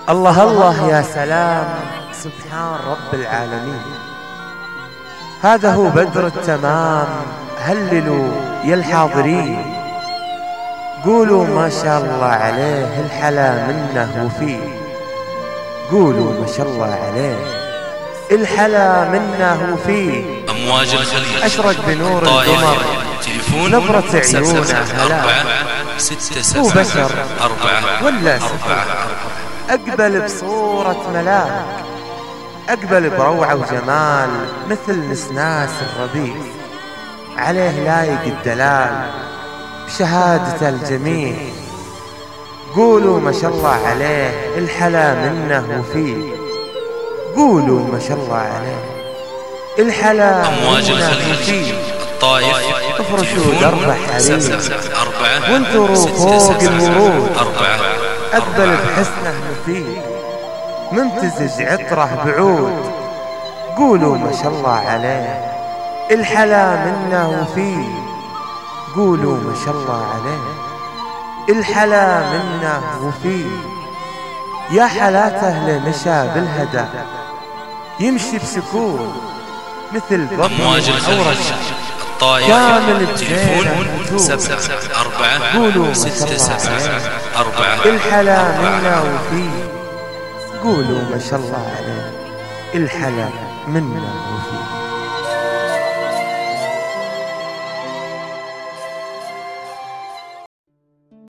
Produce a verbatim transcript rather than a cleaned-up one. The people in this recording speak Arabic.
الله الله يا سلام، سبحان رب العالمين. هذا هو بدر التمام، هللوا يا الحاضرين، قولوا ما شاء الله عليه الحلا منه وفيه، قولوا ما شاء الله عليه الحلا منه وفيه. أمواج الخليج أشرق بنور القمر، نظرة عيونه هلا، هو بشر ولا سفر، أقبل بصورة ملاك، أقبل بروعة وجمال مثل نسناس الربيع، عليه لايق الدلال بشهادة الجميع، قولوا ما شاء الله عليه الحلا منه وفيه، قولوا ما شاء الله عليه الحلا أمواج الخليج الطائف، افرشوا درب حرير وانثروا فوق الورود، أقبل بحسنه مفيد ممتزج عطره بعود، قولوا ما شاء الله عليه الحلا منه وفيه، قولوا ما شاء الله عليه الحلا منه وفيه. يا حلاته لمشى بالهدى يمشي بسكون مثل أمواج الخليج الطائف، كامل تليفون سبعة أربعة قولوا ستة سبعة أربعة الحلا منه وفيه، قولوا ما شاء الله عليه الحلا منه وفيه.